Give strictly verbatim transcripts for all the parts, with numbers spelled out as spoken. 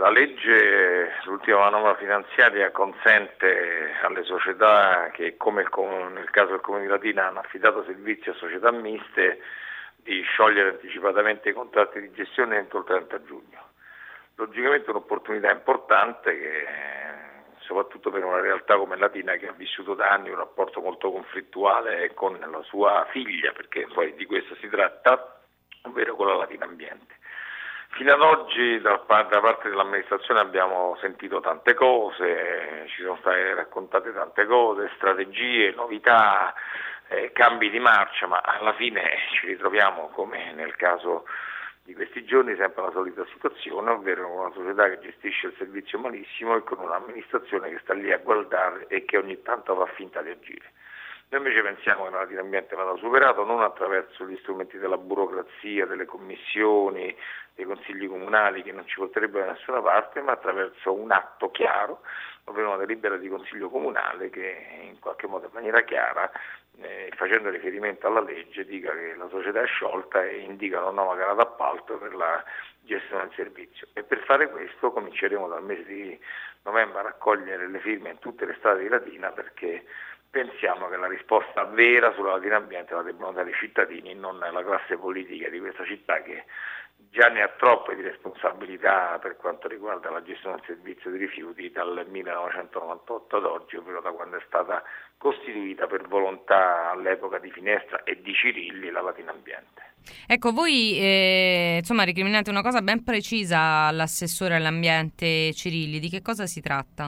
la legge, l'ultima manovra finanziaria consente alle società che, come il, nel caso del Comune di Latina, hanno affidato servizi a società miste, di sciogliere anticipatamente i contratti di gestione entro il trenta giugno. Logicamente è un'opportunità importante che, soprattutto per una realtà come Latina, che ha vissuto da anni un rapporto molto conflittuale con la sua figlia, perché poi di questo si tratta, ovvero con la Latina Ambiente. Fino ad oggi da, da parte dell'amministrazione abbiamo sentito tante cose, ci sono state raccontate tante cose, strategie, novità, eh, cambi di marcia, ma alla fine ci ritroviamo, come nel caso di questi giorni, sempre la solita situazione, ovvero una società che gestisce il servizio malissimo e con un'amministrazione che sta lì a guardare e che ogni tanto fa finta di agire. Noi invece pensiamo che la Latina Ambiente vada superato non attraverso gli strumenti della burocrazia, delle commissioni, dei consigli comunali che non ci porterebbero da nessuna parte, ma attraverso un atto chiaro, ovvero una delibera di consiglio comunale che in qualche modo, in maniera chiara, eh, facendo riferimento alla legge, dica che la società è sciolta e indica una nuova gara d'appalto per la gestione del servizio. E per fare questo cominceremo dal mese di novembre a raccogliere le firme in tutte le strade di Latina, perché pensiamo che la risposta vera sulla Latina Ambiente la debbano dare i cittadini, non la classe politica di questa città, che già ne ha troppe di responsabilità per quanto riguarda la gestione del servizio di rifiuti dal millenovecentonovantotto ad oggi, ovvero da quando è stata costituita per volontà all'epoca di Finestra e di Cirilli la Latina Ambiente. Ecco, voi eh, insomma ricriminate una cosa ben precisa all'assessore all'ambiente Cirilli. Di che cosa si tratta?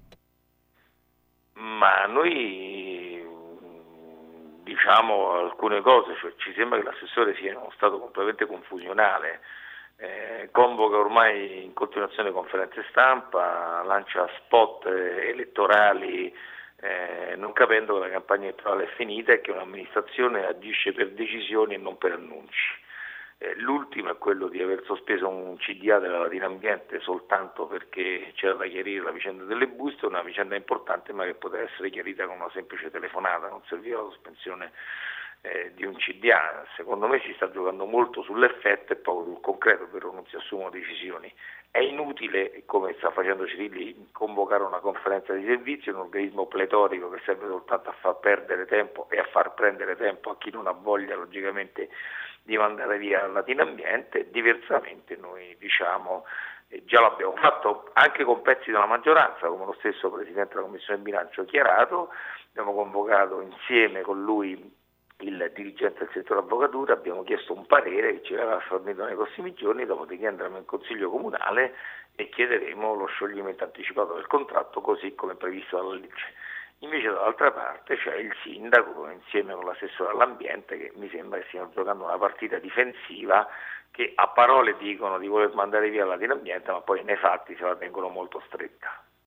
Ma noi diciamo alcune cose, cioè ci sembra che l'assessore sia in uno stato completamente confusionale, eh, convoca ormai in continuazione conferenze stampa, lancia spot elettorali, eh, non capendo che la campagna elettorale è finita e che un'amministrazione agisce per decisioni e non per annunci. Eh, l'ultimo è quello di aver sospeso un C D A della Latina Ambiente soltanto perché c'era da chiarire la vicenda delle buste, una vicenda importante ma che poteva essere chiarita con una semplice telefonata, non serviva la sospensione eh, di un C D A. Secondo me si sta giocando molto sull'effetto e poco sul concreto, però non si assumono decisioni. È inutile, come sta facendo Cirilli, convocare una conferenza di servizi, un organismo pletorico che serve soltanto a far perdere tempo e a far prendere tempo a chi non ha voglia, logicamente, di mandare via la Latina Ambiente. Diversamente noi diciamo, eh, già l'abbiamo fatto anche con pezzi della maggioranza, come lo stesso Presidente della Commissione Bilancio ha chiarato, abbiamo convocato insieme con lui il dirigente del settore avvocatura, abbiamo chiesto un parere che ci verrà fornito nei prossimi giorni, dopodiché andremo in Consiglio Comunale e chiederemo lo scioglimento anticipato del contratto così come previsto dalla legge. Invece dall'altra parte c'è il sindaco insieme con l'assessore all'ambiente che mi sembra che stiano giocando una partita difensiva, che a parole dicono di voler mandare via la Latina Ambiente ma poi nei fatti se la tengono molto stretta.